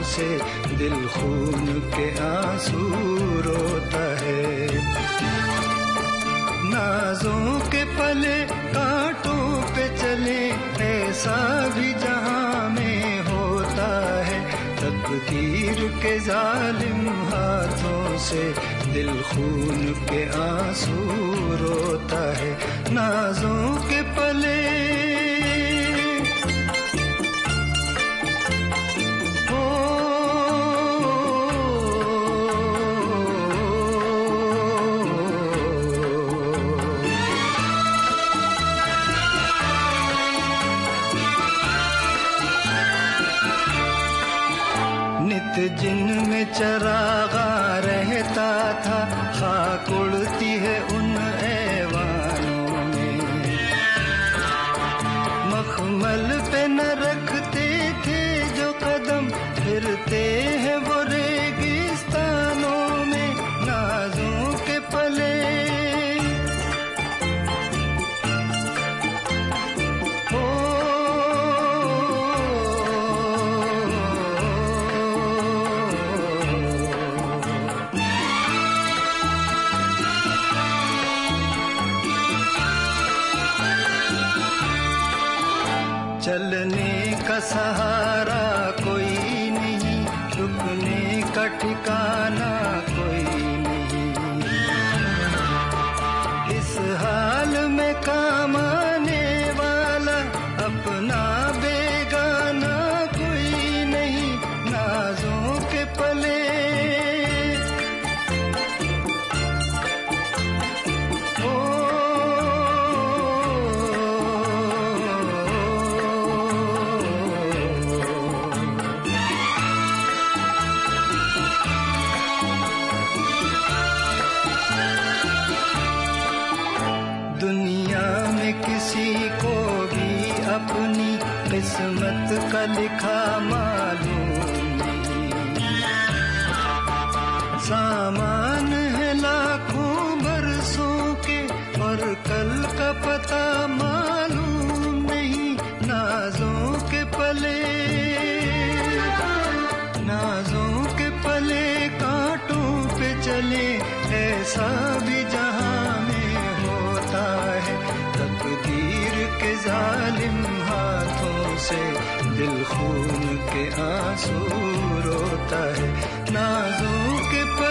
से दिल खून के आंसू रोता है। नाजों के पले कांटों पे चले ऐसा भी जहां में होता है। तकदीर के जालिम हाथों से दिल खून के आंसू रोता है। नाजों के पले जिनमें चरागा रहता था, खाक उड़ती है उन ऐवानों में। मखमल पे न रखते थे जो कदम, फिरते हैं वो रेगिस्तानों में। नाजों के पले चलने का सहारा कोई नहीं, रुकने का ठिकाना कोई नहीं। इस हाल में काम आने वाला अपना बेगाना कोई नहीं। नाजों के पले किसी को भी अपनी किस्मत का लिखा मालूम नहीं। सामान है लाखों बरसों के और कल का पता मालूम नहीं। नाजों के पले कांटों पे चले ऐसा भी जहां में होता है। तकदीर के जालिम हाथों से दिल खून के आंसू रोता है। नाजों के